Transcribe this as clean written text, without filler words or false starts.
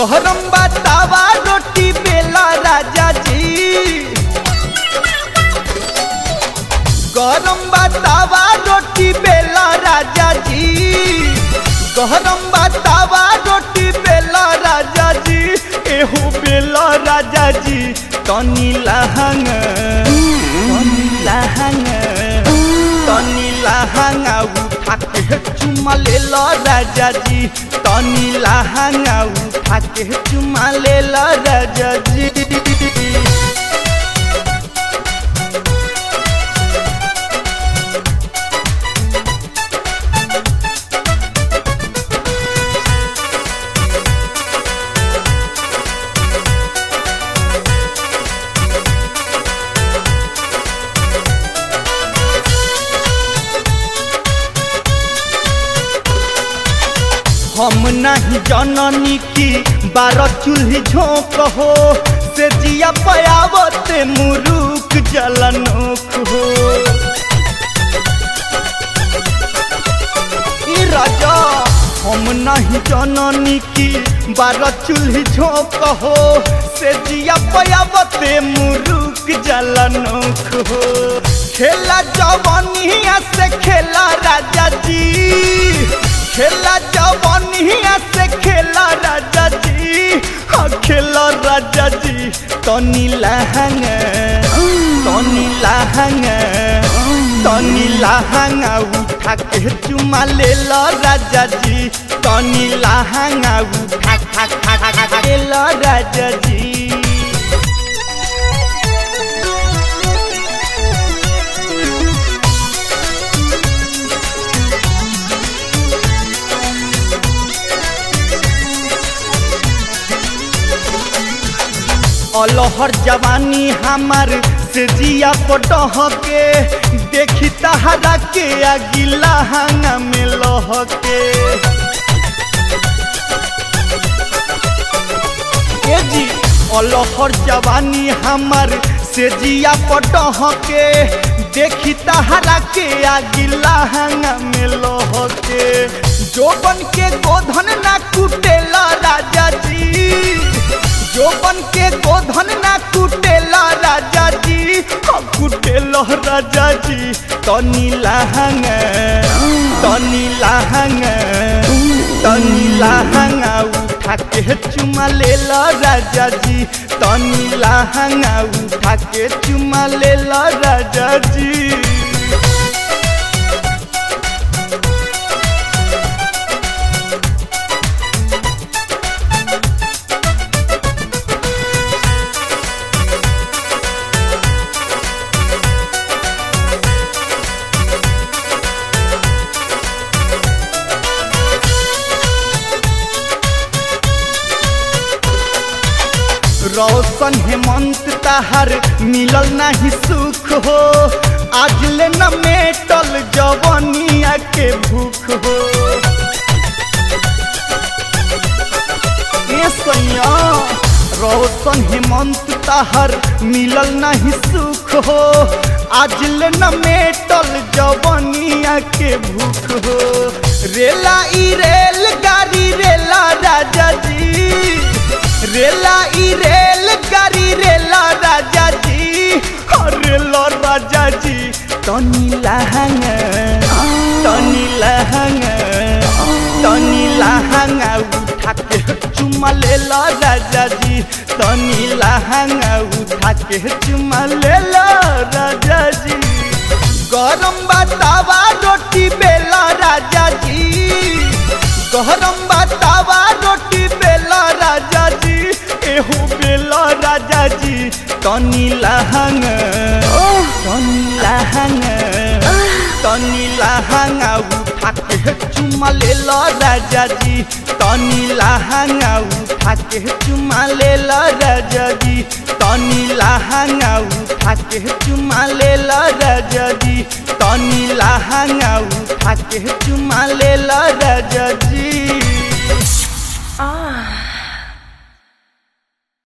गरम बतावा रोटी बेला राजा जी, गरम बतावा रोटी बेला राजा जी, गरम बतावा रोटी बेला राजा जी, एहो बेला राजा जी। तनी लहंग उठा के चुमा ले लो राजा जी, तनी लहंग उठा के चुमा ले लो राजा जी। हम नहीं जननी की 12 चूल्ही झोंक हो, से जिया पयावत मुरुक जलनोक हो। ई राजा हम नहीं जननी की 12 चूल्ही झोंक हो, से जिया पयावत मुरुक जलनोक हो। खेला जवानिया से खेला राजा जी, खेला जवानिया से खेला राजा जी, हाँ खेला राजा जी। तनी लहंग उठा के चुमा ले लो राजा जी, तनी लहंग उठा के लो राजा जी। अलहर जवानी हमार से जिया पटह के, देखी तहरा के अगिला हंग में लह के। ए जी अलहर जवानी हमार से जिया पटह के, देखी तहरा के अगिला हंग में लह के। जोबन के गोधन ना कुटेला राजा जी, जोबन के गोधन ना कुटेला राजा जी, कुटेला राजा जी। तनी लहंग उठा के चुमा ले लो राजा जी, तनी लहंग उठा के चुमा ले लो राजा जी। रोशन हेमंत तहार मिलल नहीं सुख हो, आज ले न मेटल जवानिया के भूख हो। ए सैया रोशन हेमंत तहार मिलल नहीं सुख हो, आज ले न मेटल जवानिया के भूख हो। रेला ई रेल गाड़ी रेला राजा जी, रेला ई रेल गाड़ी रेला राजा जी, रेला राजा जी। तनी लहंग उठा के चुमा ले लो राजा जी, तनी लहंग उठा के चुमा ले लो राजा जी। गरम बतावा रोटी बेला राजा जी, गरम बतावा रोटी बेला राजा जी, एहो बेला राजा जी। तनी लहंग उठा के चुमा ले लो राजा जी, तनी लहंग उठा के चुमा ले लो राजा जी, तनी लहंग उठा के चुमा ले लो राजा जी, तनी लहंग उठा के चुमा ले लो।